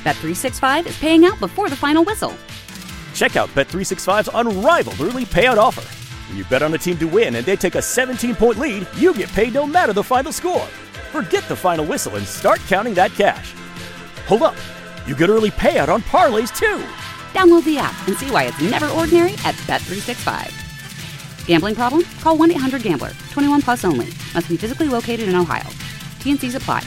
Bet365 is paying out before the final whistle. Check out Bet365's unrivaled early payout offer. When you bet on a team to win and they take a 17-point lead, you get paid no matter the final score. Forget the final whistle and start counting that cash. Hold up. You get early payout on parlays, too. Download the app and see why it's never ordinary at Bet365. Gambling problem? Call 1-800-GAMBLER. 21 plus only. Must be physically located in Ohio. T&Cs apply.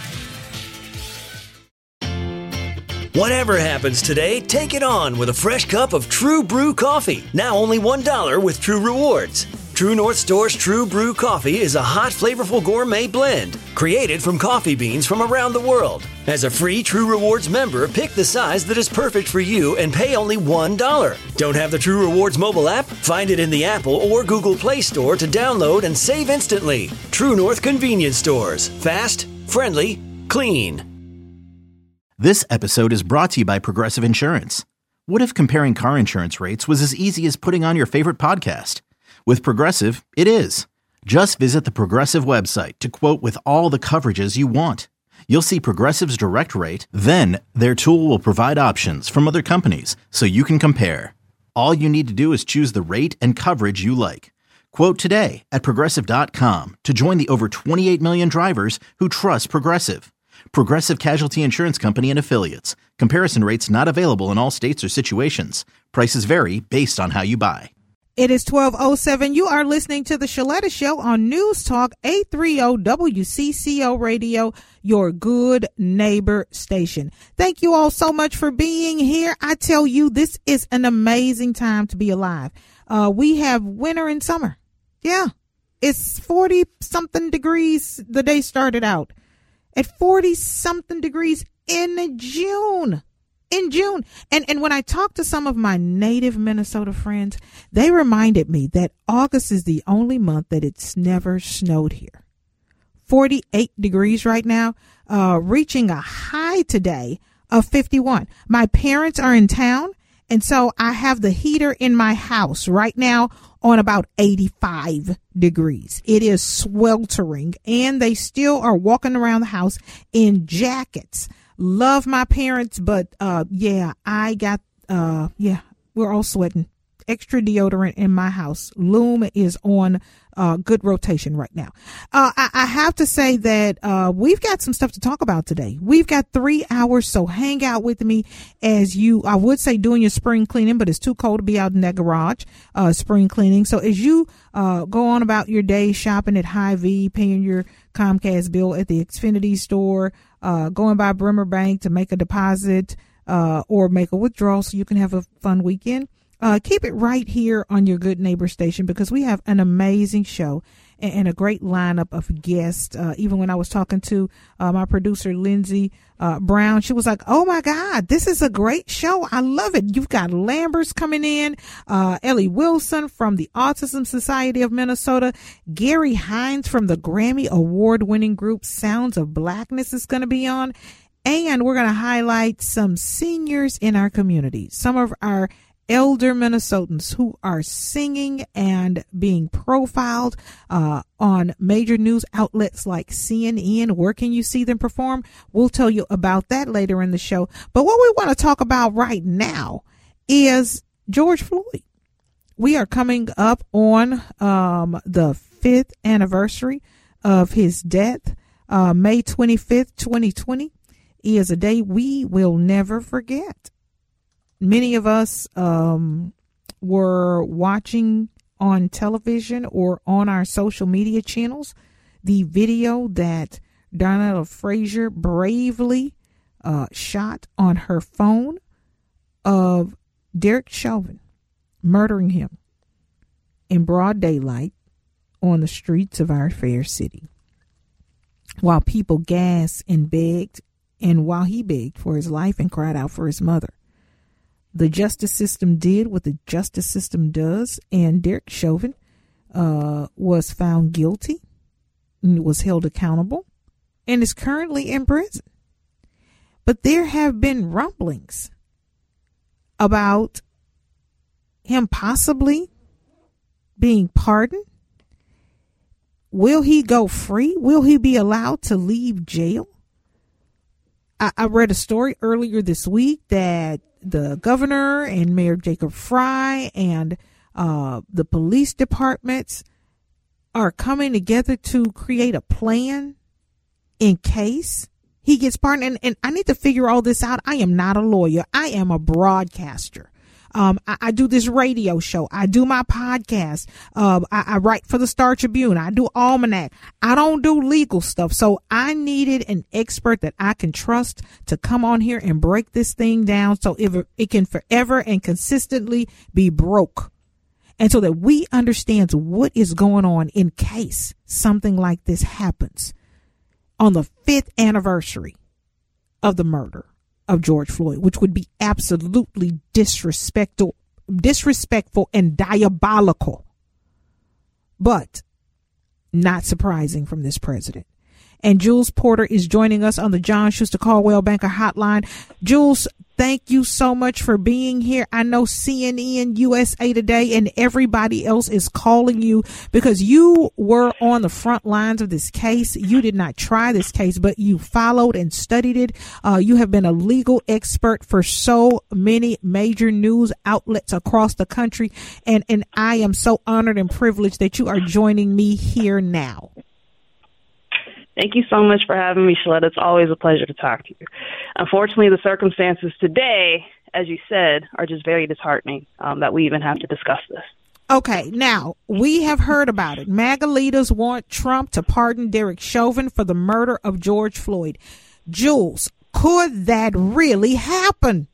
Whatever happens today, take it on with a fresh cup of True Brew coffee. Now only $1 with True Rewards. True North Store's True Brew coffee is a hot, flavorful gourmet blend created from coffee beans from around the world. As a free True Rewards member, pick the size that is perfect for you and pay only $1. Don't have the True Rewards mobile app? Find it in the Apple or Google Play Store to download and save instantly. True North Convenience Stores. Fast, friendly, clean. This episode is brought to you by Progressive Insurance. What if comparing car insurance rates was as easy as putting on your favorite podcast? With Progressive, it is. Just visit the Progressive website to quote with all the coverages you want. You'll see Progressive's direct rate, then their tool will provide options from other companies so you can compare. All you need to do is choose the rate and coverage you like. Quote today at Progressive.com to join the over 28 million drivers who trust Progressive. Progressive Casualty Insurance Company and Affiliates. Comparison rates not available in all states or situations. Prices vary based on how you buy. It is 12:07. You are listening to the Shaletta Show on News Talk 830 WCCO Radio, your good neighbor station. Thank you all so much for being here. I tell you, this is an amazing time to be alive. We have winter and summer. Yeah, it's 40-something degrees. The day started out at 40-something degrees in June. And when I talked to some of my native Minnesota friends, they reminded me that August is the only month that it's never snowed here. 48 degrees right now, reaching a high today of 51. My parents are in town, and so I have the heater in my house right now on about 85 degrees. It is sweltering, and they still are walking around the house in jackets. Love my parents, but we're all sweating. Extra deodorant in my house. Loom is on good rotation right now. I have to say that we've got some stuff to talk about today. We've got 3 hours, so hang out with me as I would say doing your spring cleaning, but it's too cold to be out in that garage spring cleaning. So as you go on about your day shopping at Hy-Vee, paying your Comcast bill at the Xfinity store, going by Bremer Bank to make a deposit or make a withdrawal so you can have a fun weekend. Keep it right here on your good neighbor station because we have an amazing show and a great lineup of guests. Even when I was talking to my producer, Lindsay Brown, she was like, oh, my God, this is a great show. I love it. You've got Lambers coming in, Ellie Wilson from the Autism Society of Minnesota, Gary Hines from the Grammy Award-winning group Sounds of Blackness is going to be on. And we're going to highlight some seniors in our community, some of our elder Minnesotans who are singing and being profiled on major news outlets like CNN. Where can you see them perform? We'll tell you about that later in the show. But what we want to talk about right now is George Floyd. We are coming up on the 5th anniversary of his death. May 25th, 2020 is a day we will never forget. Many of us were watching on television or on our social media channels the video that Darnella Frazier bravely shot on her phone of Derek Chauvin murdering him in broad daylight on the streets of our fair city. While people gasped and begged, and while he begged for his life and cried out for his mother. The justice system did what the justice system does, and Derek Chauvin was found guilty, and was held accountable, and is currently in prison. But there have been rumblings about him possibly being pardoned. Will he go free? Will he be allowed to leave jail? I read a story earlier this week that the governor and Mayor Jacob Frey and the police departments are coming together to create a plan in case he gets pardoned. And I need to figure all this out. I am not a lawyer. I am a broadcaster. I do this radio show. I do my podcast. I write for the Star Tribune. I do Almanac. I don't do legal stuff. So I needed an expert that I can trust to come on here and break this thing down so it can forever and consistently be broke. And so that we understand what is going on in case something like this happens on the 5th anniversary of the murder of George Floyd, which would be absolutely disrespectful and diabolical, but not surprising from this president. And Jules Porter is joining us on the John Schuster Coldwell Banker Hotline. Jules, thank you so much for being here. I know CNN, USA Today, and everybody else is calling you because you were on the front lines of this case. You did not try this case, but you followed and studied it. You have been a legal expert for so many major news outlets across the country. And I am so honored and privileged that you are joining me here now. Thank you so much for having me, Shaletta. It's always a pleasure to talk to you. Unfortunately, the circumstances today, as you said, are just very disheartening that we even have to discuss this. Okay, now, we have heard about it. MAGA leaders want Trump to pardon Derek Chauvin for the murder of George Floyd. Jules, could that really happen?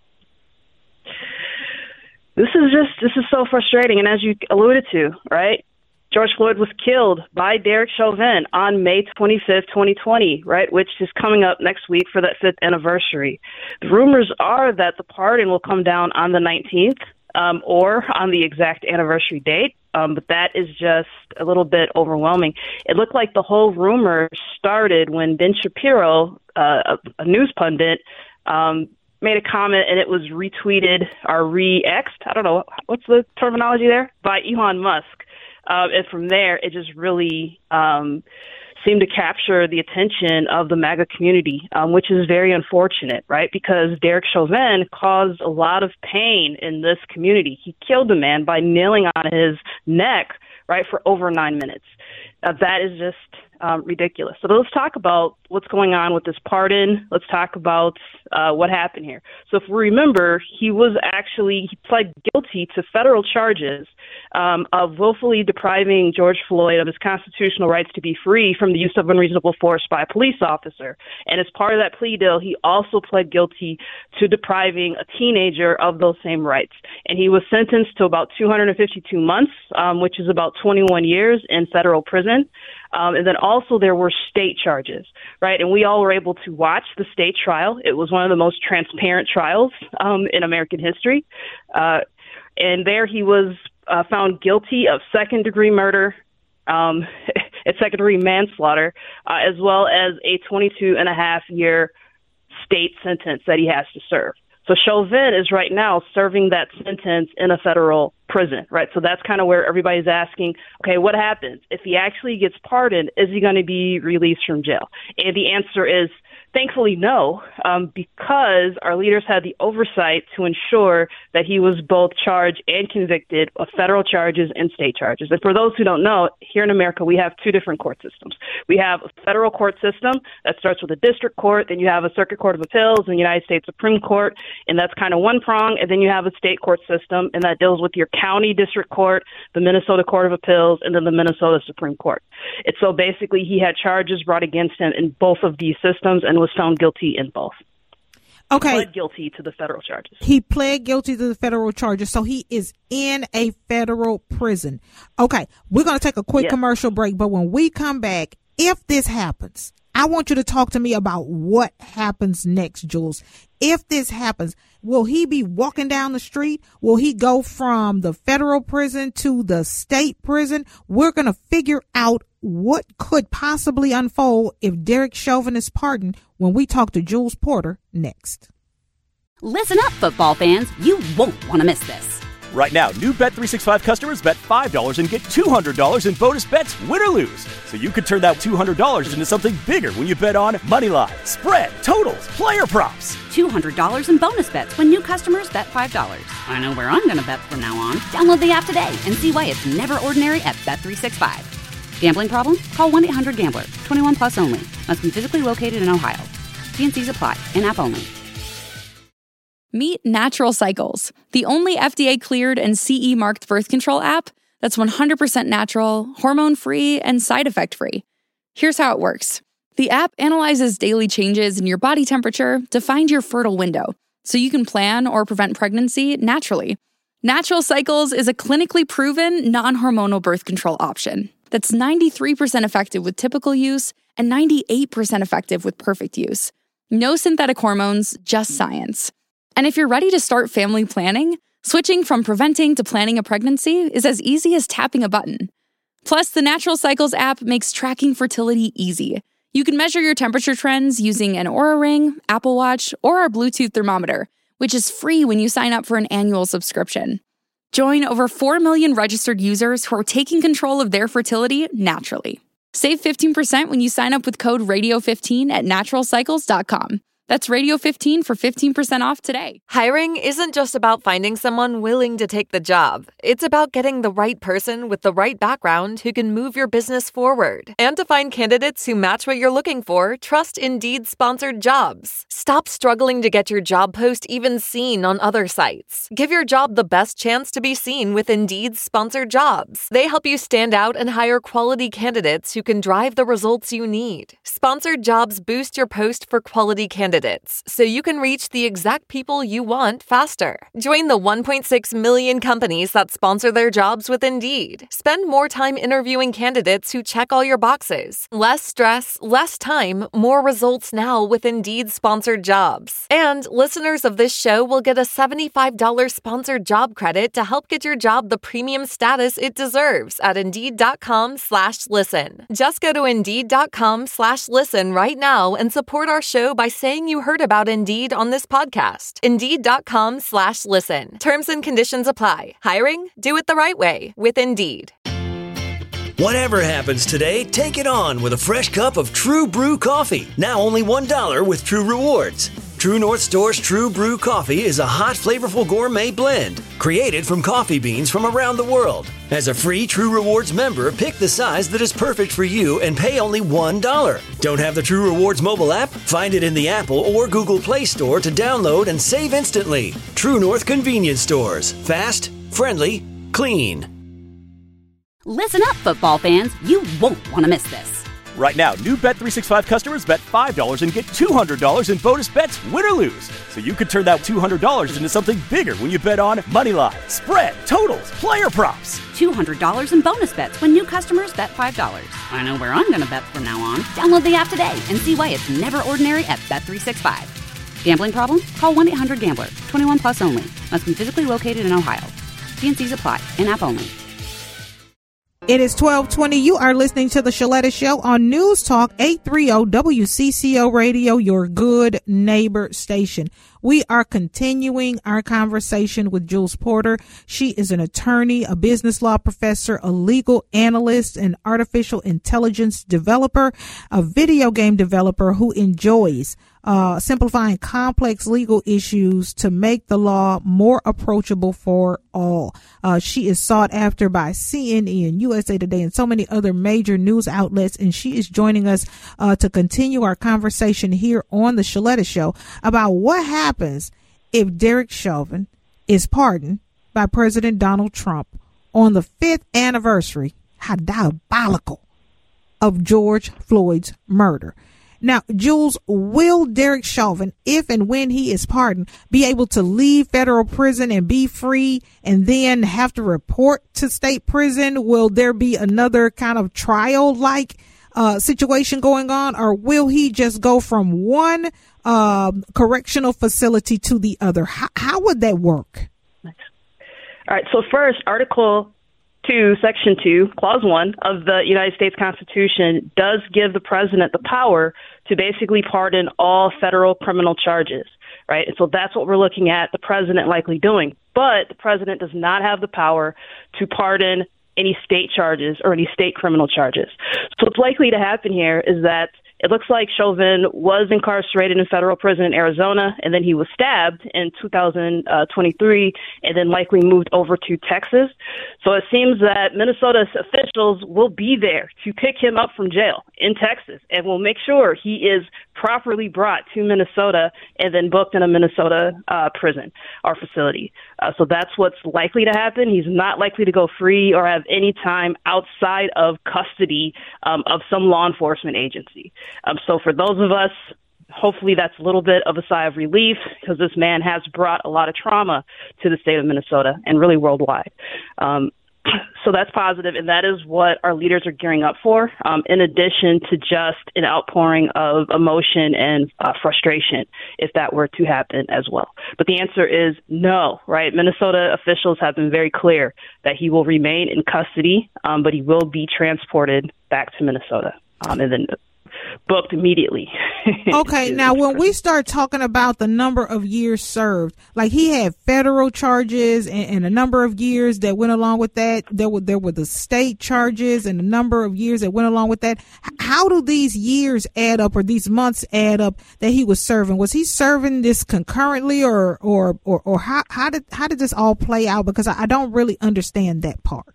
This is so frustrating. And as you alluded to, right? George Floyd was killed by Derek Chauvin on May 25th, 2020, right, which is coming up next week for that 5th anniversary. The rumors are that the pardon will come down on the 19th or on the exact anniversary date, but that is just a little bit overwhelming. It looked like the whole rumor started when Ben Shapiro, a news pundit, made a comment and it was retweeted or re-X'd, I don't know, what's the terminology there, by Elon Musk. And from there, it just really seemed to capture the attention of the MAGA community, which is very unfortunate, right? Because Derek Chauvin caused a lot of pain in this community. He killed a man by kneeling on his neck, right, for over 9 minutes. That is just ridiculous. So let's talk about what's going on with this pardon. Let's talk about what happened here. So if we remember, he pled guilty to federal charges of willfully depriving George Floyd of his constitutional rights to be free from the use of unreasonable force by a police officer. And as part of that plea deal, he also pled guilty to depriving a teenager of those same rights. And he was sentenced to about 252 months, which is about 21 years in federal prison. And then also there were state charges, right? And we all were able to watch the state trial. It was one of the most transparent trials in American history. And there he was found guilty of second-degree murder, and second-degree manslaughter, as well as a 22-and-a-half-year state sentence that he has to serve. So Chauvin is right now serving that sentence in a federal prison, right? So that's kind of where everybody's asking, okay, what happens? If he actually gets pardoned, is he going to be released from jail? And the answer is thankfully no, because our leaders had the oversight to ensure that he was both charged and convicted of federal charges and state charges. And for those who don't know, here in America, we have two different court systems. We have a federal court system that starts with a district court, then you have a circuit court of appeals and the United States Supreme Court, and that's kind of one prong, and then you have a state court system, and that deals with your county district court, the Minnesota Court of Appeals, and then the Minnesota Supreme Court. And so basically he had charges brought against him in both of these systems and was found guilty in both. Okay. He pled guilty to the federal charges. He pled guilty to the federal charges, so he is in a federal prison. Okay, we're going to take a quick commercial break, but when we come back, if this happens, I want you to talk to me about what happens next, Jules. If this happens, will he be walking down the street? Will he go from the federal prison to the state prison? We're going to figure out what could possibly unfold if Derek Chauvin is pardoned when we talk to Jules Porter next. Listen up, football fans. You won't want to miss this. Right now, new Bet365 customers bet $5 and get $200 in bonus bets, win or lose. So you could turn that $200 into something bigger when you bet on moneyline, spread, totals, player props. $200 in bonus bets when new customers bet $5. I know where I'm going to bet from now on. Download the app today and see why it's never ordinary at Bet365. Gambling problem? Call 1-800-GAMBLER. 21 plus only. Must be physically located in Ohio. T&Cs apply. In-app only. Meet Natural Cycles, the only FDA-cleared and CE-marked birth control app that's 100% natural, hormone-free, and side effect-free. Here's how it works. The app analyzes daily changes in your body temperature to find your fertile window, so you can plan or prevent pregnancy naturally. Natural Cycles is a clinically proven, non-hormonal birth control option that's 93% effective with typical use and 98% effective with perfect use. No synthetic hormones, just science. And if you're ready to start family planning, switching from preventing to planning a pregnancy is as easy as tapping a button. Plus, the Natural Cycles app makes tracking fertility easy. You can measure your temperature trends using an Oura Ring, Apple Watch, or our Bluetooth thermometer, which is free when you sign up for an annual subscription. Join over 4 million registered users who are taking control of their fertility naturally. Save 15% when you sign up with code RADIO15 at naturalcycles.com. That's Radio15 for 15% off today. Hiring isn't just about finding someone willing to take the job. It's about getting the right person with the right background who can move your business forward. And to find candidates who match what you're looking for, trust Indeed-sponsored jobs. Stop struggling to get your job post even seen on other sites. Give your job the best chance to be seen with Indeed-sponsored jobs. They help you stand out and hire quality candidates who can drive the results you need. Sponsored jobs boost your post for quality candidates, so you can reach the exact people you want faster. Join the 1.6 million companies that sponsor their jobs with Indeed. Spend more time interviewing candidates who check all your boxes. Less stress, less time, more results now with Indeed-sponsored jobs. And listeners of this show will get a $75 sponsored job credit to help get your job the premium status it deserves at Indeed.com/listen. Just go to Indeed.com/listen right now and support our show by saying you heard about Indeed on this podcast. Indeed.com/listen. Terms and conditions apply. Hiring? Do it the right way with Indeed. Whatever happens today, take it on with a fresh cup of True Brew coffee. Now only $1 with True Rewards. True North Store's True Brew coffee is a hot, flavorful gourmet blend created from coffee beans from around the world. As a free True Rewards member, pick the size that is perfect for you and pay only $1. Don't have the True Rewards mobile app? Find it in the Apple or Google Play Store to download and save instantly. True North Convenience Stores. Fast, friendly, clean. Listen up, football fans. You won't want to miss this. Right now, new Bet365 customers bet $5 and get $200 in bonus bets, win or lose. So you could turn that $200 into something bigger when you bet on moneyline, spread, totals, player props. $200 in bonus bets when new customers bet $5. I know where I'm going to bet from now on. Download the app today and see why it's never ordinary at Bet365. Gambling problem? Call 1-800-GAMBLER. 21 plus only. Must be physically located in Ohio. T&Cs apply. In-app only. It is 12:20. You are listening to the Shaletta Show on News Talk 830 WCCO Radio, your good neighbor station. We are continuing our conversation with Jules Porter. She is an attorney, a business law professor, a legal analyst, an artificial intelligence developer, a video game developer who enjoys simplifying complex legal issues to make the law more approachable for all. She is sought after by CNN, USA Today, and so many other major news outlets, and she is joining us to continue our conversation here on the Shaletta Show about what happens if Derek Chauvin is pardoned by President Donald Trump on the 5th anniversary, how diabolical, of George Floyd's murder. Now, Jules, will Derek Chauvin, if and when he is pardoned, be able to leave federal prison and be free and then have to report to state prison? Will there be another kind of trial-like situation going on, or will he just go from one correctional facility to the other? How would that work? All right. So first, Article 2, Section 2, Clause 1 of the United States Constitution does give the president the power to basically pardon all federal criminal charges, right? And so that's what we're looking at the president likely doing. but the president does not have the power to pardon any state charges or any state criminal charges. So what's likely to happen here is that it looks like Chauvin was incarcerated in federal prison in Arizona, and then he was stabbed in 2023, and then likely moved over to Texas. So it seems that Minnesota officials will be there to pick him up from jail in Texas, and will make sure he is properly brought to Minnesota and then booked in a Minnesota prison or facility. So that's what's likely to happen. He's not likely to go free or have any time outside of custody of some law enforcement agency. So for those of us, hopefully that's a little bit of a sigh of relief, because this man has brought a lot of trauma to the state of Minnesota and really worldwide. So that's positive, and that is what our leaders are gearing up for, in addition to just an outpouring of emotion and frustration, if that were to happen as well. But the answer is no, right? Minnesota officials have been very clear that he will remain in custody, but he will be transported back to Minnesota, and then booked immediately. Okay, now when we start talking about the number of years served, like he had federal charges and a number of years that went along with that. There were the state charges and a number of years that went along with that. How do these years add up, or these months add up that he was serving? Was he serving this concurrently, or how did this all play out? Because I don't really understand that part.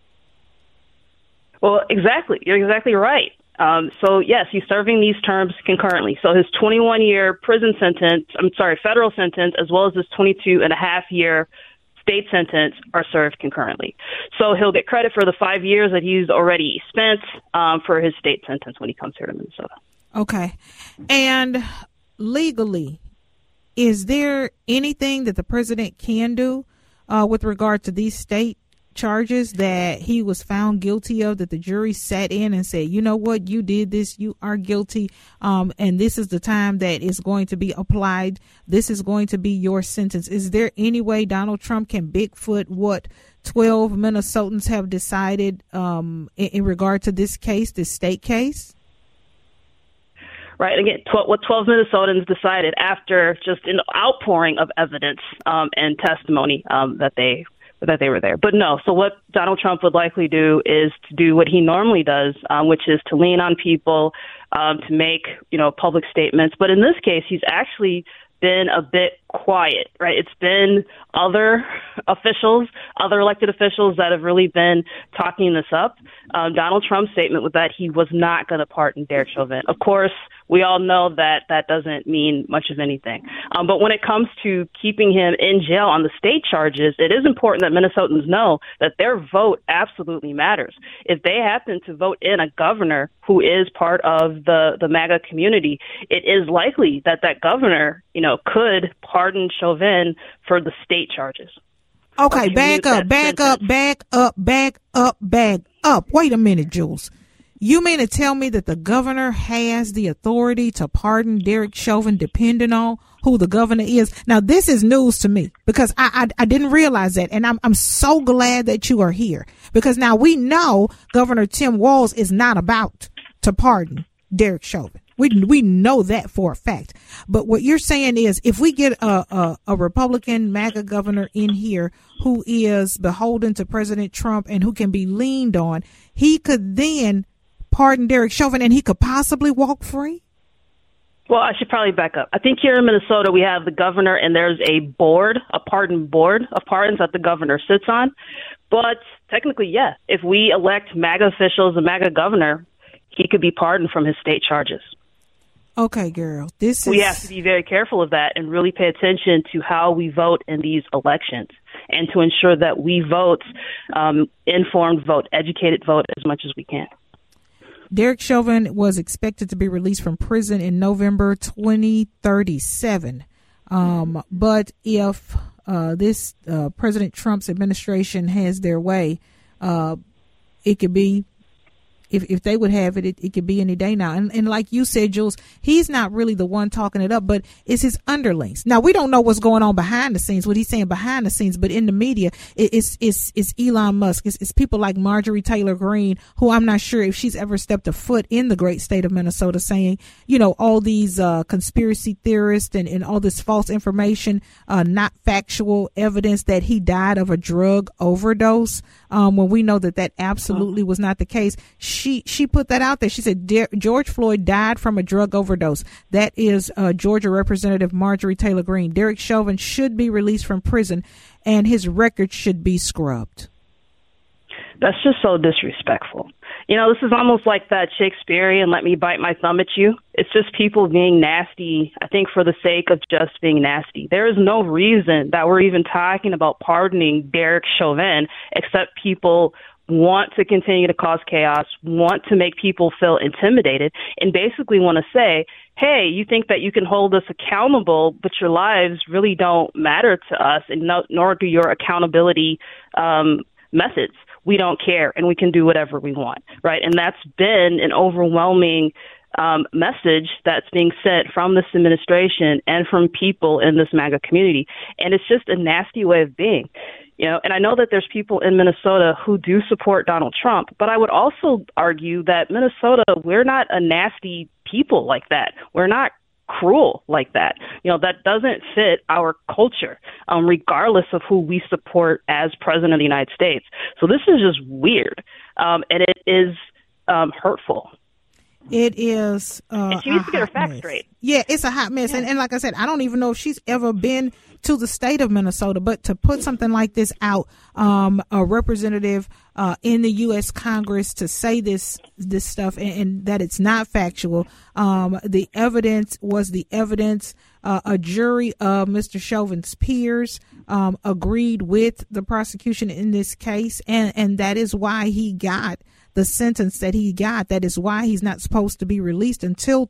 Well, exactly. You're exactly right. So yes, he's serving these terms concurrently. So his 21-year federal sentence, as well as his 22.5-year state sentence are served concurrently. So he'll get credit for the 5 years that he's already spent for his state sentence when he comes here to Minnesota. Okay. And legally, is there anything that the president can do with regard to these state charges that he was found guilty of, that the jury sat in and said, you know what, you did this, you are guilty, and this is the time that is going to be applied, this is going to be your sentence? Is there any way Donald Trump can Bigfoot what 12 Minnesotans have decided in regard to this case, this state case? Right. Again, what 12 Minnesotans decided after just an outpouring of evidence and testimony that they were there. But no, so what Donald Trump would likely do is to do what he normally does, which is to lean on people to make, public statements. But in this case, he's actually been a bit quiet, right? It's been other elected officials that have really been talking this up. Donald Trump's statement was that he was not going to pardon Derek Chauvin. Of course, we all know that that doesn't mean much of anything. But when it comes to keeping him in jail on the state charges, it is important that Minnesotans know that their vote absolutely matters. If they happen to vote in a governor who is part of the MAGA community, it is likely that governor, could pardon Chauvin for the state charges. Okay, back up. Wait a minute, Jules. You mean to tell me that the governor has the authority to pardon Derek Chauvin depending on who the governor is? Now, this is news to me because I didn't realize that. And I'm so glad that you are here, because now we know Governor Tim Walz is not about to pardon Derek Chauvin. We know that for a fact. But what you're saying is, if we get a Republican MAGA governor in here who is beholden to President Trump and who can be leaned on, he could then pardon Derek Chauvin and he could possibly walk free? Well, I should probably back up. I think here in Minnesota we have the governor, and there's a pardon board of pardons that the governor sits on. But technically, yeah, if we elect MAGA officials, a MAGA governor, he could be pardoned from his state charges. Okay, girl. We have to be very careful of that and really pay attention to how we vote in these elections, and to ensure that we vote informed vote, educated vote as much as we can. Derek Chauvin was expected to be released from prison in November 2037. But if this President Trump's administration has their way, it could be if they would have it, it could be any day now. And like you said, Jules, he's not really the one talking it up, but it's his underlings. Now, we don't know what's going on behind the scenes, what he's saying behind the scenes, but in the media, it's Elon Musk. It's people like Marjorie Taylor Greene, who I'm not sure if she's ever stepped a foot in the great state of Minnesota, saying, all these conspiracy theorists and all this false information, not factual evidence that he died of a drug overdose, when we know that absolutely was not the case. She put that out there. She said George Floyd died from a drug overdose. That is Georgia Representative Marjorie Taylor Greene. Derek Chauvin should be released from prison, and his record should be scrubbed. That's just so disrespectful. This is almost like that Shakespearean "let me bite my thumb at you." It's just people being nasty, I think, for the sake of just being nasty. There is no reason that we're even talking about pardoning Derek Chauvin, except people want to continue to cause chaos, want to make people feel intimidated, and basically want to say, hey, you think that you can hold us accountable, but your lives really don't matter to us, and nor do your accountability methods. We don't care, and we can do whatever we want, right? And that's been an overwhelming message that's being sent from this administration and from people in this MAGA community. And it's just a nasty way of being. And I know that there's people in Minnesota who do support Donald Trump, but I would also argue that Minnesota, we're not a nasty people like that. We're not cruel like that. That doesn't fit our culture, regardless of who we support as president of the United States. So this is just weird, and it is hurtful. It is. And she needs to get her facts straight. Yeah, it's a hot mess. Yeah. And like I said, I don't even know if she's ever been to the state of Minnesota, but to put something like this out, a representative in the U.S. Congress to say this stuff and that it's not factual. The evidence was the evidence. A jury of Mr. Chauvin's peers agreed with the prosecution in this case, and that is why he got the sentence that he got. That is why he's not supposed to be released until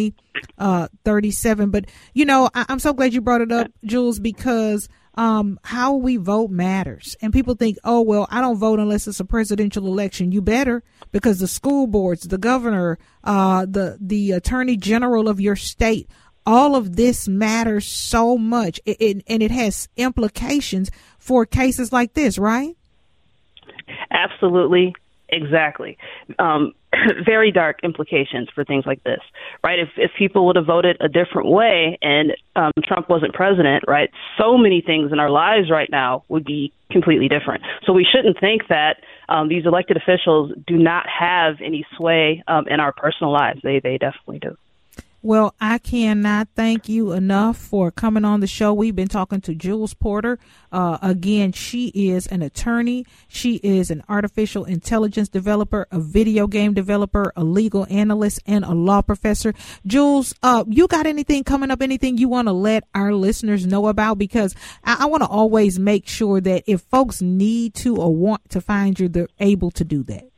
2037. But, I'm so glad you brought it up, Jules, because how we vote matters. And people think, oh, well, I don't vote unless it's a presidential election. You better, because the school boards, the governor, the attorney general of your state, all of this matters so much. And it has implications for cases like this, right? Absolutely. Exactly. Very dark implications for things like this, right? If people would have voted a different way and Trump wasn't president, right, so many things in our lives right now would be completely different. So we shouldn't think that these elected officials do not have any sway in our personal lives. They definitely do. Well, I cannot thank you enough for coming on the show. We've been talking to Jules Porter. Again, she is an attorney. She is an artificial intelligence developer, a video game developer, a legal analyst, and a law professor. Jules, you got anything coming up, anything you want to let our listeners know about? Because I want to always make sure that if folks need to or want to find you, they're able to do that.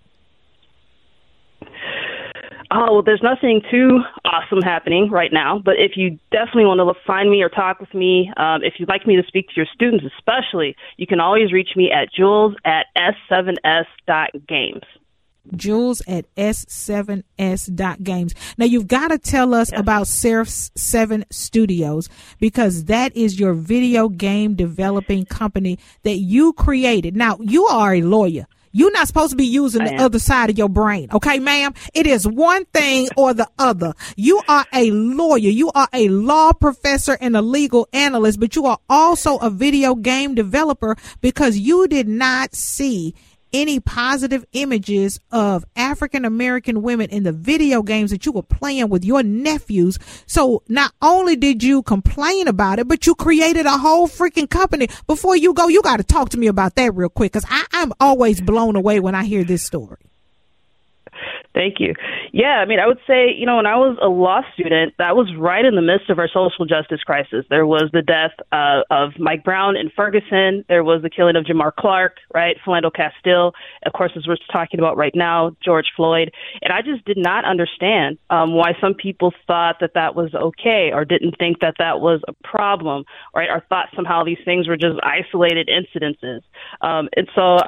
Oh, well, there's nothing too awesome happening right now, but if you definitely want to find me or talk with me, if you'd like me to speak to your students especially, you can always reach me at jules@s7s.games. Jules@s7s.games. Now, you've got to tell us about Seraph 7 Studios, because that is your video game developing company that you created. Now, you are a lawyer. You're not supposed to be using the other side of your brain. Okay, ma'am? It is one thing or the other. You are a lawyer. You are a law professor and a legal analyst, but you are also a video game developer because you did not see any positive images of African American women in the video games that you were playing with your nephews. So not only did you complain about it, but you created a whole freaking company. Before you go, you got to talk to me about that real quick, because I'm always blown away when I hear this story. Thank you. Yeah, I mean, I would say, when I was a law student, that was right in the midst of our social justice crisis. There was the death of Mike Brown in Ferguson. There was the killing of Jamar Clark, right? Philando Castile. Of course, as we're talking about right now, George Floyd. And I just did not understand why some people thought that that was okay or didn't think that that was a problem, right? Or thought somehow these things were just isolated incidences. And so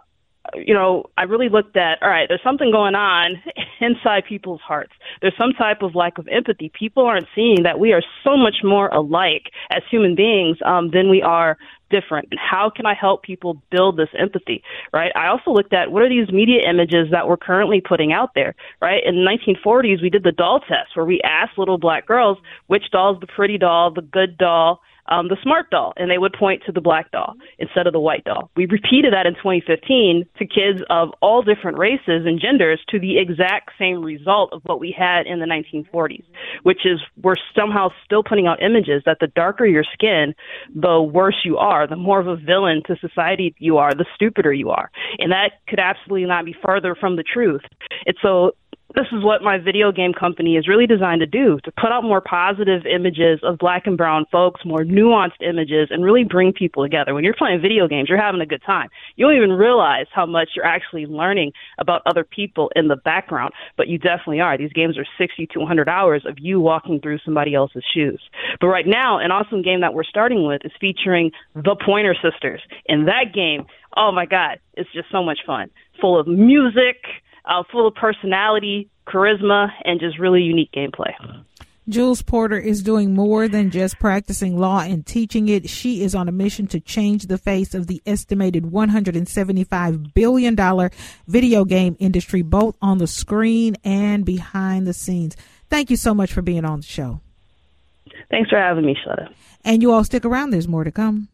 I really looked at, all right, there's something going on inside people's hearts. There's some type of lack of empathy. People aren't seeing that we are so much more alike as human beings than we are different. And how can I help people build this empathy, right? I also looked at what are these media images that we're currently putting out there, right? In the 1940s, we did the doll test where we asked little black girls which doll is the pretty doll, the good doll, the smart doll, and they would point to the black doll instead of the white doll. We repeated that in 2015 to kids of all different races and genders to the exact same result of what we had in the 1940s, which is we're somehow still putting out images that the darker your skin, the worse you are, the more of a villain to society you are, the stupider you are. And that could absolutely not be further from the truth. And so this is what my video game company is really designed to do, to put out more positive images of black and brown folks, more nuanced images, and really bring people together. When you're playing video games, you're having a good time. You don't even realize how much you're actually learning about other people in the background, but you definitely are. These games are 60 to 100 hours of you walking through somebody else's shoes. But right now, an awesome game that we're starting with is featuring the Pointer Sisters. And that game, oh my God, it's just so much fun. Full of music, full of personality, charisma, and just really unique gameplay. Jules Porter is doing more than just practicing law and teaching it. She is on a mission to change the face of the estimated $175 billion video game industry, both on the screen and behind the scenes. Thank you so much for being on the show. Thanks for having me, Shada. And you all stick around. There's more to come.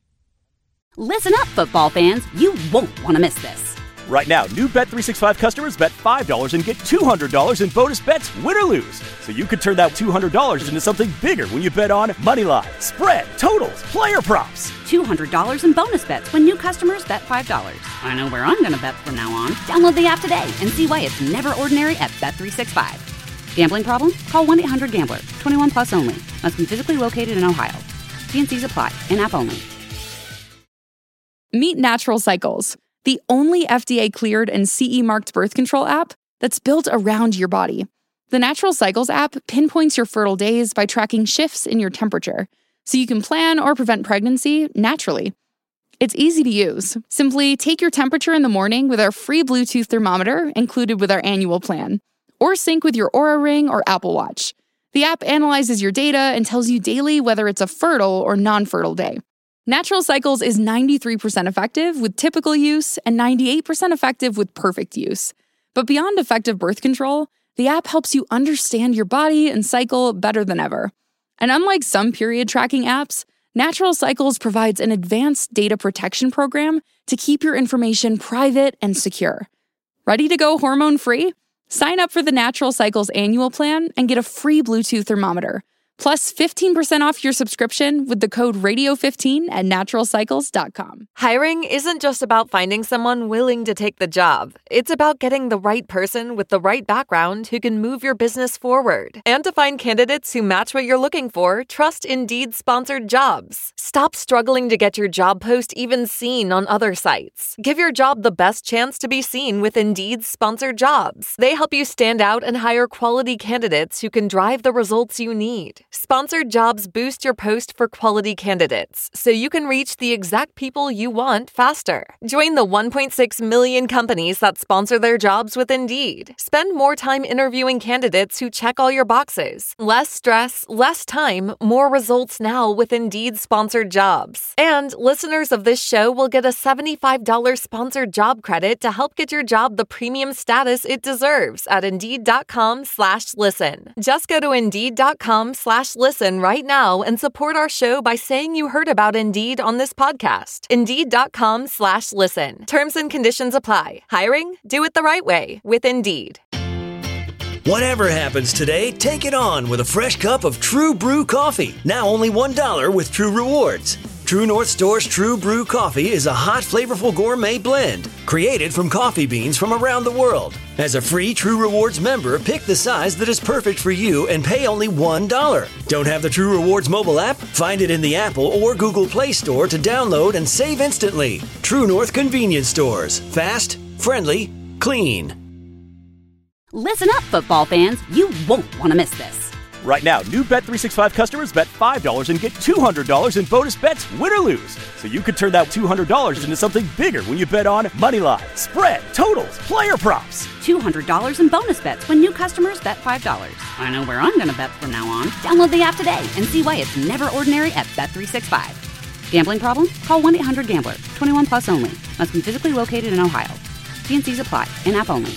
Listen up, football fans. You won't want to miss this. Right now, new Bet365 customers bet $5 and get $200 in bonus bets, win or lose. So you could turn that $200 into something bigger when you bet on moneyline, spread, totals, player props. $200 in bonus bets when new customers bet $5. I know where I'm going to bet from now on. Download the app today and see why it's never ordinary at Bet365. Gambling problem? Call 1-800-GAMBLER. 21 plus only. Must be physically located in Ohio. T&Cs apply. In-app only. Meet Natural Cycles, the only FDA-cleared and CE-marked birth control app that's built around your body. The Natural Cycles app pinpoints your fertile days by tracking shifts in your temperature, so you can plan or prevent pregnancy naturally. It's easy to use. Simply take your temperature in the morning with our free Bluetooth thermometer included with our annual plan, or sync with your Oura Ring or Apple Watch. The app analyzes your data and tells you daily whether it's a fertile or non-fertile day. Natural Cycles is 93% effective with typical use and 98% effective with perfect use. But beyond effective birth control, the app helps you understand your body and cycle better than ever. And unlike some period tracking apps, Natural Cycles provides an advanced data protection program to keep your information private and secure. Ready to go hormone-free? Sign up for the Natural Cycles annual plan and get a free Bluetooth thermometer. Plus 15% off your subscription with the code RADIO15 at naturalcycles.com. Hiring isn't just about finding someone willing to take the job. It's about getting the right person with the right background who can move your business forward. And to find candidates who match what you're looking for, trust Indeed sponsored jobs. Stop struggling to get your job post even seen on other sites. Give your job the best chance to be seen with Indeed sponsored jobs. They help you stand out and hire quality candidates who can drive the results you need. Sponsored jobs boost your post for quality candidates, so you can reach the exact people you want faster. Join the 1.6 million companies that sponsor their jobs with Indeed. Spend more time interviewing candidates who check all your boxes. Less stress, less time, more results now with Indeed sponsored jobs. And listeners of this show will get a $75 sponsored job credit to help get your job the premium status it deserves at Indeed.com/listen. Just go to Indeed.com/listen right now and support our show by saying you heard about Indeed on this podcast. Indeed.com/listen. Terms and conditions apply. Hiring? Do it the right way with Indeed. Whatever happens today, take it on with a fresh cup of True Brew coffee. Now only $1 with True Rewards. True North Store's True Brew coffee is a hot, flavorful gourmet blend created from coffee beans from around the world. As a free True Rewards member, pick the size that is perfect for you and pay only $1. Don't have the True Rewards mobile app? Find it in the Apple or Google Play Store to download and save instantly. True North Convenience Stores. Fast, friendly, clean. Listen up, football fans. You won't want to miss this. Right now, new Bet365 customers bet $5 and get $200 in bonus bets, win or lose. So you could turn that $200 into something bigger when you bet on moneyline, spread, totals, player props. $200 in bonus bets when new customers bet $5. I know where I'm going to bet from now on. Download the app today and see why it's never ordinary at Bet365. Gambling problem? Call 1-800-GAMBLER. 21 plus only. Must be physically located in Ohio. T&Cs apply. In-app only.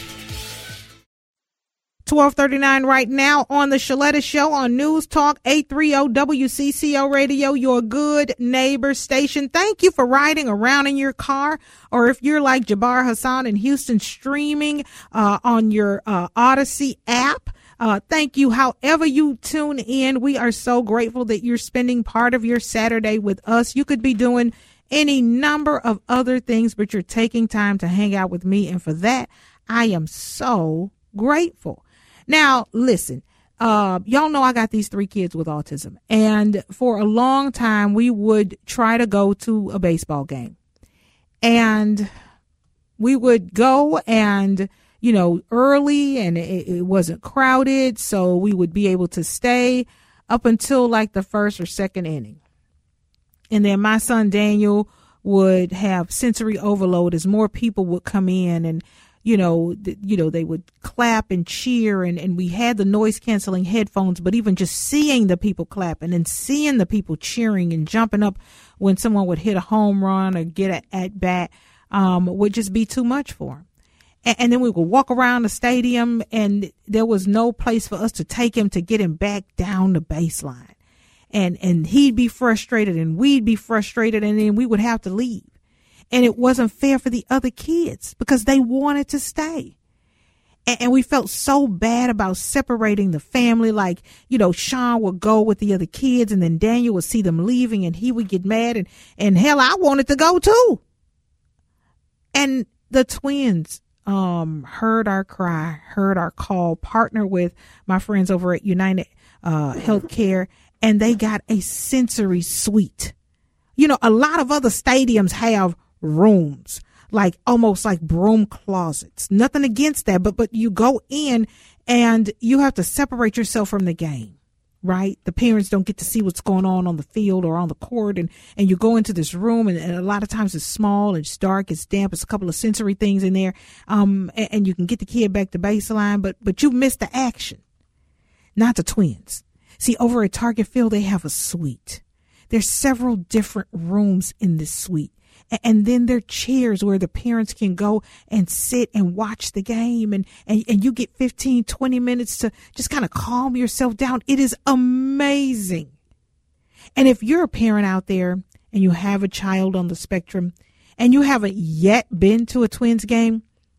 12:39 right now on the Shaletta Show on News Talk 830 WCCO Radio, your good neighbor station. Thank you for riding around in your car, or if you're like Jabbar Hassan in Houston, streaming on your Odyssey app. Thank you. However you tune in, we are so grateful that you're spending part of your Saturday with us. You could be doing any number of other things, but you're taking time to hang out with me, and for that, I am so grateful. Now, listen, y'all know I got these 3 kids with autism, and for a long time, we would try to go to a baseball game, and we would go and, you know, early, and it wasn't crowded, so we would be able to stay up until like the first or second inning. And then my son Daniel would have sensory overload as more people would come in, and you know, they would clap and cheer, and we had the noise canceling headphones, but even just seeing the people clapping and seeing the people cheering and jumping up when someone would hit a home run or get at bat would just be too much for him. And then we would walk around the stadium, and there was no place for us to take him to get him back down the baseline. And he'd be frustrated, and we'd be frustrated, and then we would have to leave. And it wasn't fair for the other kids because they wanted to stay. And we felt so bad about separating the family. Like, you know, Sean would go with the other kids, and then Daniel would see them leaving, and he would get mad. And hell, I wanted to go too. And the twins heard our cry, heard our call, partnered with my friends over at United Healthcare, and they got a sensory suite. You know, a lot of other stadiums have rooms, like almost like broom closets. Nothing against that, but you go in and you have to separate yourself from the game, right? The parents don't get to see what's going on the field or on the court, and you go into this room, and a lot of times it's small, it's dark, it's damp, it's a couple of sensory things in there, and you can get the kid back to baseline, but you miss the action. Not the twins. See, over at Target Field, they have a suite. There's several different rooms in this suite. And then there are chairs where the parents can go and sit and watch the game. And you get 15, 20 minutes to just kind of calm yourself down. It is amazing. And if you're a parent out there and you have a child on the spectrum and you haven't yet been to a Twins game,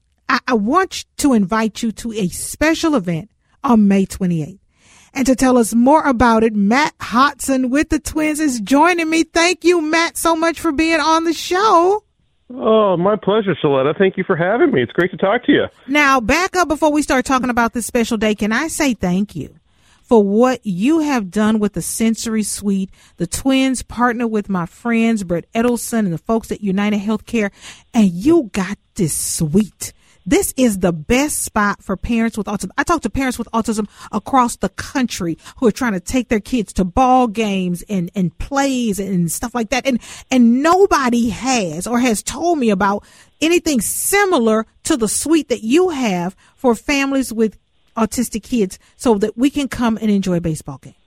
I want to invite you to a special event on May 28th. And to tell us more about it, Matt Hodson with the Twins is joining me. Thank you, Matt, so much for being on the show. Oh, my pleasure, Shaletta. Thank you for having me. It's great to talk to you. Now, back up before we start talking about this special day. Can I say thank you for what you have done with the Sensory Suite? The Twins partner with my friends, Brett Edelson and the folks at United Healthcare, and you got this suite. This is the best spot for parents with autism. I talk to parents with autism across the country who are trying to take their kids to ball games and plays and stuff like that. And nobody has or has told me about anything similar to the suite that you have for families with autistic kids so that we can come and enjoy a baseball game.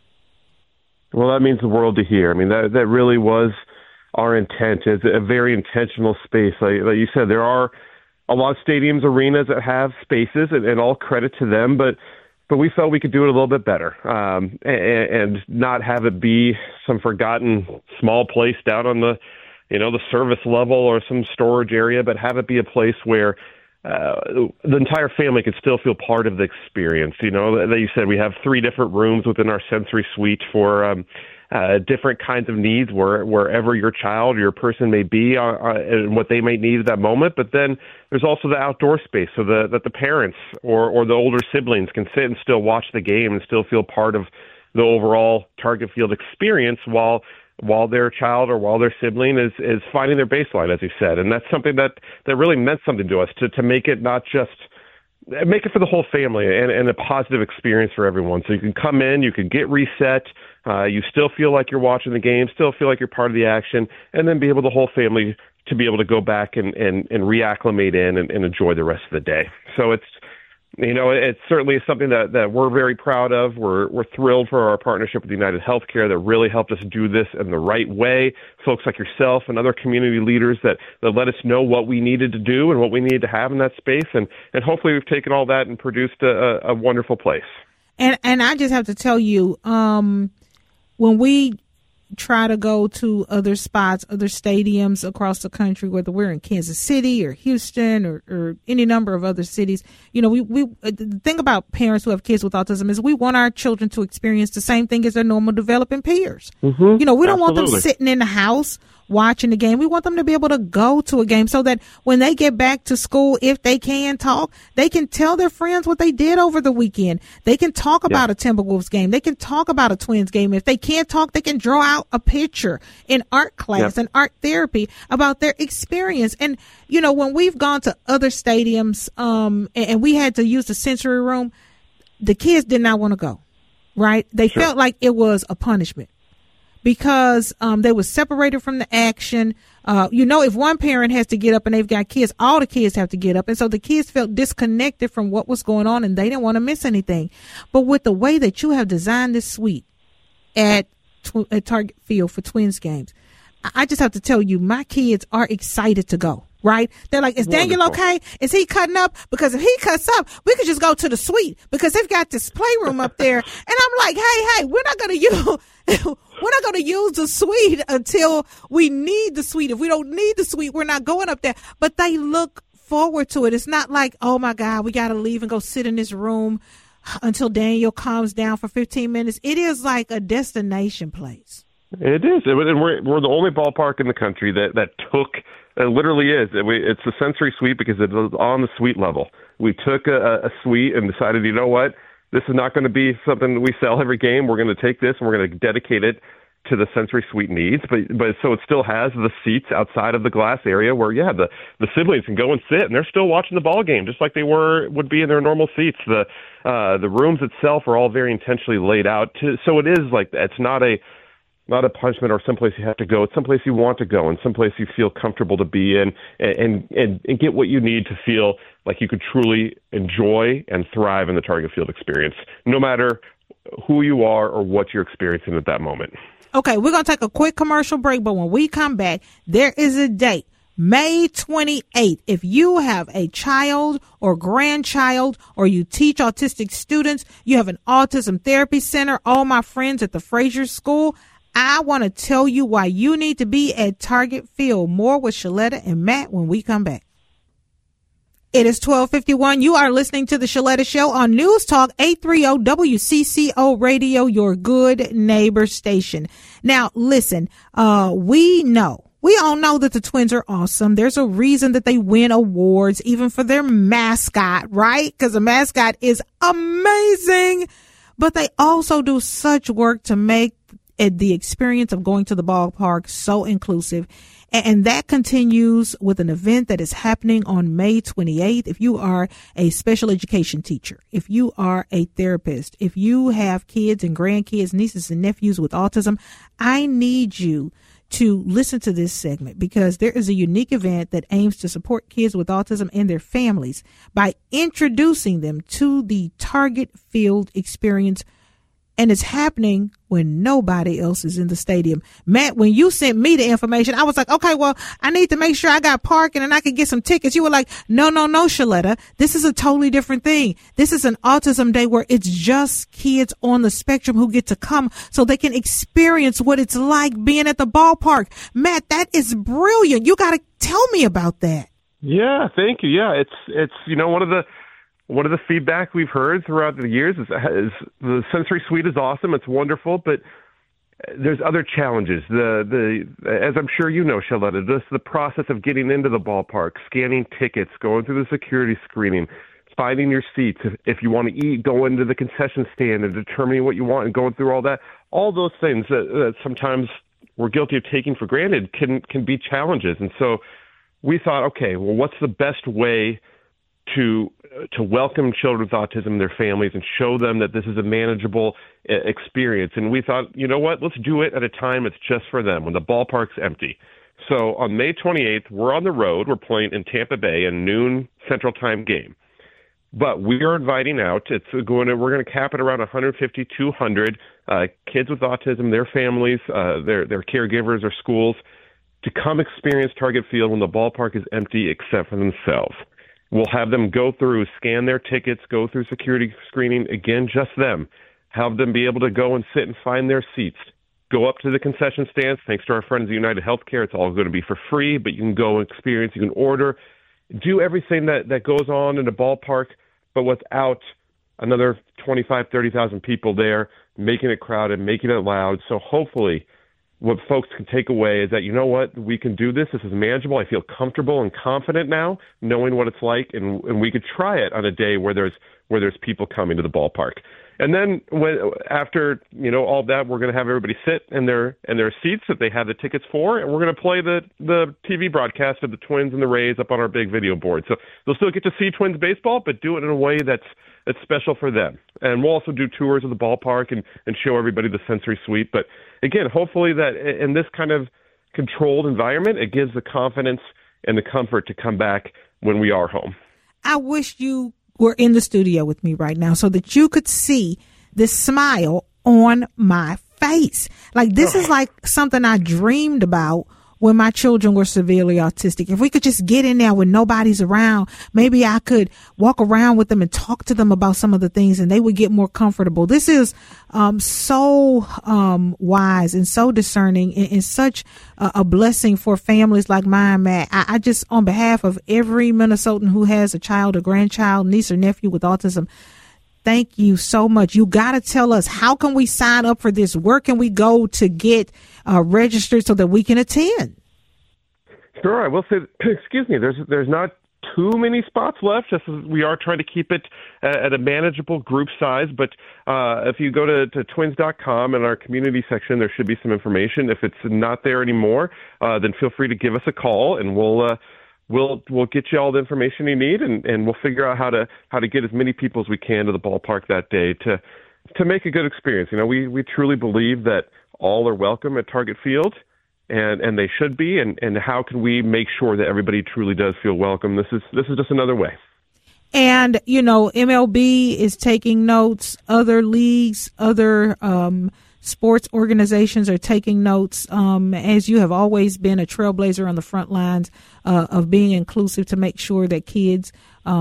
Well, that means the world to hear. I mean, that really was our intent. It's a very intentional space. Like you said, there are a lot of stadiums, arenas that have spaces, and all credit to them, but we felt we could do it a little bit better, and not have it be some forgotten small place down on the service level or some storage area, but have it be a place where the entire family could still feel part of the experience. You know, that you said we have 3 different rooms within our sensory suite for different kinds of needs, wherever your child or your person may be and what they might need at that moment. But then there's also the outdoor space so that the parents or the older siblings can sit and still watch the game and still feel part of the overall Target Field experience while their child or while their sibling is finding their baseline, as you said. And that's something that really meant something to us, to make it not just make it for the whole family and a positive experience for everyone. So you can come in, you can get reset, you still feel like you're watching the game, still feel like you're part of the action, and then be able the whole family to be able to go back and reacclimate in and enjoy the rest of the day. So it's certainly something that we're very proud of. We're thrilled for our partnership with United Healthcare that really helped us do this in the right way. Folks like yourself and other community leaders that let us know what we needed to do and what we needed to have in that space. And hopefully we've taken all that and produced a wonderful place. And I just have to tell you, when we try to go to other spots, other stadiums across the country, whether we're in Kansas City or Houston or any number of other cities, we the thing about parents who have kids with autism is we want our children to experience the same thing as their normal developing peers. Mm-hmm. We don't Absolutely. want them sitting in the house watching the game. We want them to be able to go to a game so that when they get back to school, if they can talk, they can tell their friends what they did over the weekend. They can talk about a Timberwolves game. They can talk about a Twins game. If they can't talk, they can draw out a picture in art class and art therapy about their experience. And, when we've gone to other stadiums, and we had to use the sensory room, the kids did not want to go, right? They felt like it was a punishment. Because they were separated from the action. If one parent has to get up and they've got kids, all the kids have to get up. And so the kids felt disconnected from what was going on and they didn't want to miss anything. But with the way that you have designed this suite at Target Field for Twins games, I just have to tell you, my kids are excited to go. Right? They're like, is Daniel okay? Is he cutting up? Because if he cuts up, we could just go to the suite because they've got this playroom up there. And I'm like, hey, we're not going to use the suite until we need the suite. If we don't need the suite, we're not going up there. But they look forward to it. It's not like, oh my God, we got to leave and go sit in this room until Daniel calms down for 15 minutes. It is like a destination place. It is. And we're the only ballpark in the country that took. It literally is. It's a sensory suite because it's on the suite level. We took a suite and decided, you know what, this is not going to be something we sell every game. We're going to take this and we're going to dedicate it to the sensory suite needs. But so it still has the seats outside of the glass area where, the siblings can go and sit and they're still watching the ball game just like they would be in their normal seats. The rooms itself are all very intentionally laid out so it is like that. It's not a punishment or someplace you have to go. It's someplace you want to go and someplace you feel comfortable to be in and get what you need to feel like you could truly enjoy and thrive in the Target Field experience, no matter who you are or what you're experiencing at that moment. Okay, we're going to take a quick commercial break, but when we come back, there is a date. May 28th. If you have a child or grandchild or you teach autistic students, you have an autism therapy center, all my friends at the Fraser School, I want to tell you why you need to be at Target Field. More with Shaletta and Matt when we come back. It is 12:51. You are listening to the Shaletta Show on News Talk 830 WCCO Radio, your good neighbor station. Now, listen, we all know that the Twins are awesome. There's a reason that they win awards, even for their mascot, right? Because the mascot is amazing. But they also do such work to make the experience of going to the ballpark so inclusive. And that continues with an event that is happening on May 28th. If you are a special education teacher, if you are a therapist, if you have kids and grandkids, nieces and nephews with autism, I need you to listen to this segment because there is a unique event that aims to support kids with autism and their families by introducing them to the Target Field experience. And it's happening when nobody else is in the stadium. Matt, when you sent me the information, I was like, okay, well, I need to make sure I got parking and I can get some tickets. You were like, no, Shaletta. This is a totally different thing. This is an autism day where it's just kids on the spectrum who get to come so they can experience what it's like being at the ballpark. Matt, that is brilliant. You got to tell me about that. Yeah, thank you. Yeah, it's one of the feedback we've heard throughout the years is the sensory suite is awesome. It's wonderful, but there's other challenges. As I'm sure you know, Shaletta, just the process of getting into the ballpark, scanning tickets, going through the security screening, finding your seats. If you want to eat, go into the concession stand and determining what you want and going through all that. All those things that sometimes we're guilty of taking for granted can be challenges. And so we thought, okay, well, what's the best way to to welcome children with autism and their families and show them that this is a manageable experience. And we thought, you know what, let's do it at a time it's just for them, when the ballpark's empty. So on May 28th, we're on the road. We're playing in Tampa Bay, a noon Central Time game. But we are inviting out. We're going to cap it around 150, 200 kids with autism, their families, their caregivers or schools, to come experience Target Field when the ballpark is empty except for themselves. We'll have them go through, scan their tickets, go through security screening, again, just them. Have them be able to go and sit and find their seats. Go up to the concession stands. Thanks to our friends at United Healthcare, it's all going to be for free, but you can go and experience, you can order, do everything that goes on in a ballpark, but without another 25, 30,000 people there, making it crowded, making it loud. So hopefully what folks can take away is that, you know what, we can do this. This is manageable. I feel comfortable and confident now, knowing what it's like, and we could try it on a day where there's people coming to the ballpark. And then after all that, we're going to have everybody sit in their seats that they have the tickets for, and we're going to play the TV broadcast of the Twins and the Rays up on our big video board. So they'll still get to see Twins baseball, but do it in a way that's special for them. And we'll also do tours of the ballpark and show everybody the sensory suite. But again, hopefully that in this kind of controlled environment, it gives the confidence and the comfort to come back when we are home. I wish you were in the studio with me right now so that you could see this smile on my face. Like, this is like something I dreamed about when my children were severely autistic. If we could just get in there when nobody's around, maybe I could walk around with them and talk to them about some of the things, and they would get more comfortable. This is so wise and so discerning, and such a blessing for families like mine, Matt. I just, on behalf of every Minnesotan who has a child or grandchild, niece or nephew with autism, thank you so much. You got to tell us, how can we sign up for this? Where can we go to get registered so that we can attend? Sure. I will say, there's not too many spots left. Just as we are trying to keep it at a manageable group size. But if you go to twins.com in our community section, there should be some information. If it's not there anymore, then feel free to give us a call, and we'll get you all the information you need, and we'll figure out how to get as many people as we can to the ballpark that day to make a good experience. We truly believe that all are welcome at Target Field, and they should be. And how can we make sure that everybody truly does feel welcome? This is just another way. And MLB is taking notes. Other leagues, other sports organizations are taking notes. As you have always been a trailblazer on the front lines of being inclusive, to make sure that kids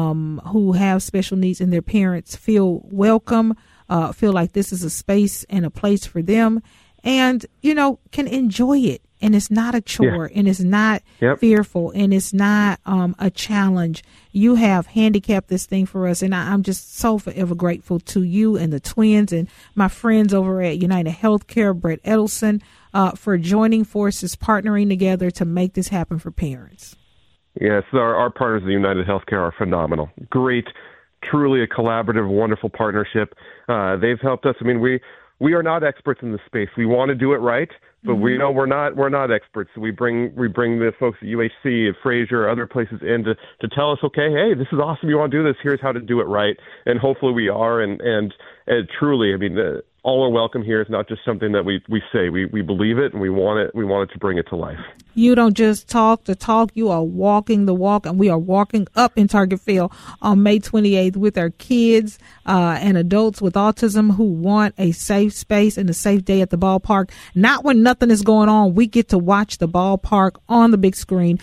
who have special needs and their parents feel welcome, feel like this is a space and a place for them, and can enjoy it. And it's not a chore, and it's not fearful, and it's not a challenge. You have handicapped this thing for us, and I'm just so forever grateful to you and the Twins and my friends over at United Healthcare, Brett Edelson, for joining forces, partnering together to make this happen for parents. Yes, our partners at United Healthcare are phenomenal. Great, truly a collaborative, wonderful partnership. They've helped us. I mean, we are not experts in this space. We want to do it right, but we know we're not experts. So we bring the folks at UHC and Fraser, other places in to tell us, okay, hey, this is awesome. You want to do this? Here's how to do it right. And hopefully we are. And truly, I mean, all are welcome here. It's not just something that we say. We believe it, and we want it. We want it to bring it to life. You don't just talk the talk. You are walking the walk, and we are walking up in Target Field on May 28th with our kids and adults with autism who want a safe space and a safe day at the ballpark. Not when nothing is going on. We get to watch the ballpark on the big screen.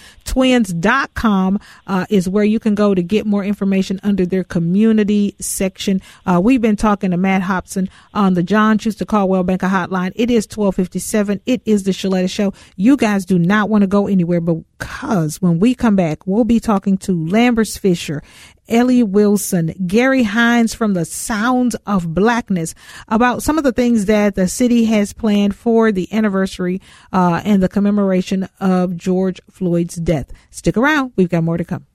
Twins.com is where you can go to get more information under their community section. We've been talking to Matt Hobson on the John Schuster Caldwell Banker Hotline. It is 12:57. It is the Shaletta Show. You guys do not want to go anywhere, because when we come back, we'll be talking to Lambers Fisher, Ellie Wilson, Gary Hines from the Sounds of Blackness about some of the things that the city has planned for the anniversary and the commemoration of George Floyd's death. Stick around. We've got more to come.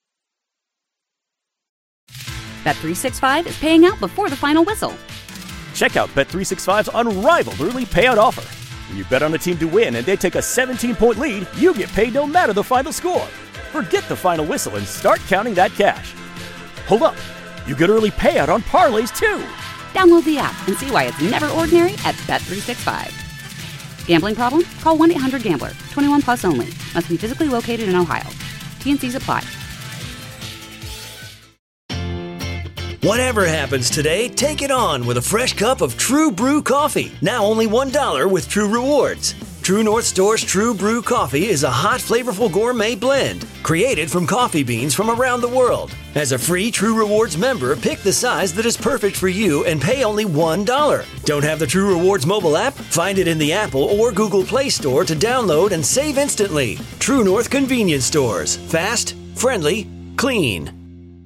Bet365 is paying out before the final whistle. Check out Bet365's unrivaled early payout offer. When you bet on a team to win and they take a 17-point lead, you get paid no matter the final score. Forget the final whistle and start counting that cash. Hold up. You get early payout on parlays, too. Download the app and see why it's never ordinary at Bet365. Gambling problem? Call 1-800-GAMBLER. 21 plus only. Must be physically located in Ohio. T&Cs apply. Whatever happens today, take it on with a fresh cup of True Brew coffee. Now only $1 with True Rewards. True North Store's True Brew coffee is a hot, flavorful gourmet blend created from coffee beans from around the world. As a free True Rewards member, pick the size that is perfect for you and pay only $1. Don't have the True Rewards mobile app? Find it in the Apple or Google Play Store to download and save instantly. True North Convenience Stores. Fast, friendly, clean.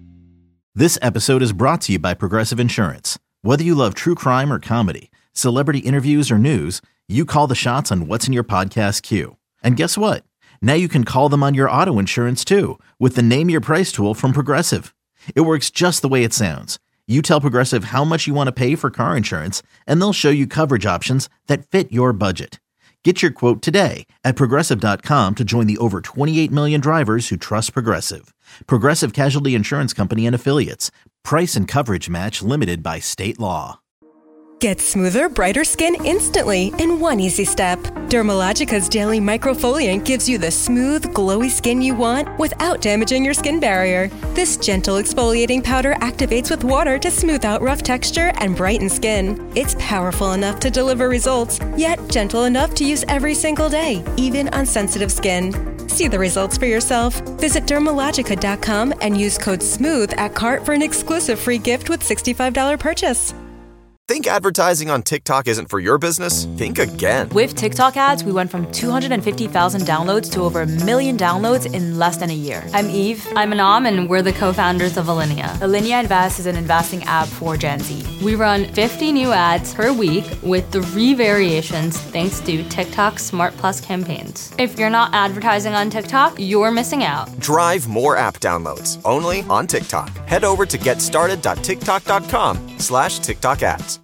This episode is brought to you by Progressive Insurance. Whether you love true crime or comedy, celebrity interviews or news, you call the shots on what's in your podcast queue. And guess what? Now you can call them on your auto insurance too with the Name Your Price tool from Progressive. It works just the way it sounds. You tell Progressive how much you want to pay for car insurance, and they'll show you coverage options that fit your budget. Get your quote today at Progressive.com to join the over 28 million drivers who trust Progressive. Progressive Casualty Insurance Company and Affiliates. Price and coverage match limited by state law. Get smoother, brighter skin instantly in one easy step. Dermalogica's Daily Microfoliant gives you the smooth, glowy skin you want without damaging your skin barrier. This gentle exfoliating powder activates with water to smooth out rough texture and brighten skin. It's powerful enough to deliver results, yet gentle enough to use every single day, even on sensitive skin. See the results for yourself. Visit Dermalogica.com and use code SMOOTH at cart for an exclusive free gift with $65 purchase. Think advertising on TikTok isn't for your business? Think again. With TikTok ads, we went from 250,000 downloads to over 1 million downloads in less than a year. I'm Eve. I'm Anam, and we're the co-founders of Alinea. Alinea Invest is an investing app for Gen Z. We run 50 new ads per week with 3 variations thanks to TikTok's Smart Plus campaigns. If you're not advertising on TikTok, you're missing out. Drive more app downloads only on TikTok. Head over to getstarted.tiktok.com/TikTok ads.